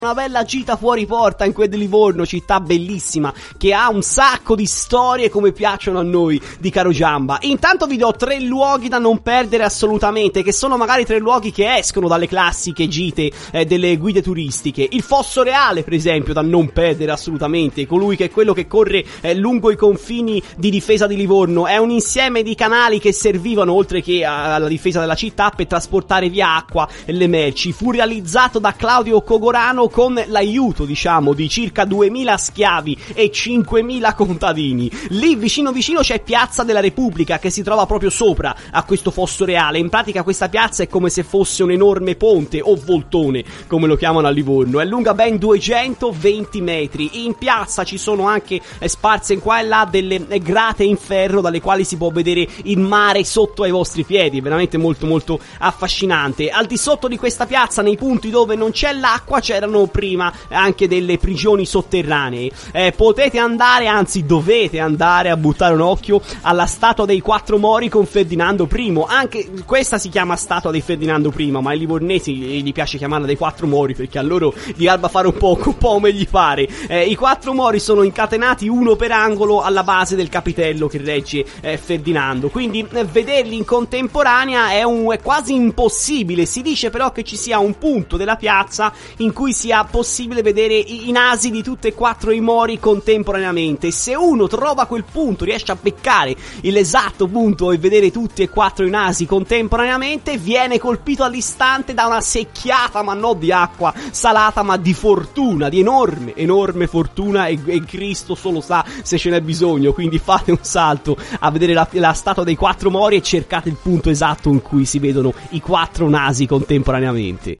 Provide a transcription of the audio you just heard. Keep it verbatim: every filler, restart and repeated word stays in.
Una bella gita fuori porta in quel di Livorno, città bellissima, che ha un sacco di storie come piacciono a noi di Carogiamba. Intanto vi do tre luoghi da non perdere assolutamente, che sono magari tre luoghi che escono dalle classiche gite eh, delle guide turistiche. Il Fosso Reale, per esempio, da non perdere assolutamente, colui che è quello che corre eh, lungo i confini di difesa di Livorno. È un insieme di canali che servivano, oltre che alla difesa della città, per trasportare via acqua e le merci. Fu realizzato da Claudio Cogorano con l'aiuto, diciamo, di circa duemila schiavi e cinquemila contadini. Lì vicino vicino c'è Piazza della Repubblica, che si trova proprio sopra a questo Fosso Reale. In pratica questa piazza è come se fosse un enorme ponte o voltone, come lo chiamano a Livorno. È lunga ben duecentoventi metri. In piazza ci sono anche eh, sparse in qua e là delle eh, grate in ferro dalle quali si può vedere il mare sotto ai vostri piedi. È veramente molto molto affascinante. Al di sotto di questa piazza, nei punti dove non c'è l'acqua, c'erano prima anche delle prigioni sotterranee. Eh, potete andare, anzi dovete andare a buttare un occhio alla statua dei quattro mori con Ferdinando primo. Anche questa si chiama statua di Ferdinando primo, ma ai livornesi gli piace chiamarla dei quattro mori perché a loro gli garba fare un po', un po' come gli pare. Eh, I quattro mori sono incatenati uno per angolo alla base del capitello che regge eh, Ferdinando, quindi eh, vederli in contemporanea è, un, è quasi impossibile. Si dice però che ci sia un punto della piazza in cui sia possibile vedere i, i nasi di tutte e quattro i mori contemporaneamente. Se uno trova quel punto, riesce a beccare l'esatto punto e vedere tutti e quattro i nasi contemporaneamente, viene colpito all'istante da una secchiata, ma non di acqua salata, ma di fortuna, di enorme, enorme fortuna, e, e Cristo solo sa se ce n'è bisogno. Quindi fate un salto a vedere la, la statua dei quattro mori e cercate il punto esatto in cui si vedono i quattro nasi contemporaneamente.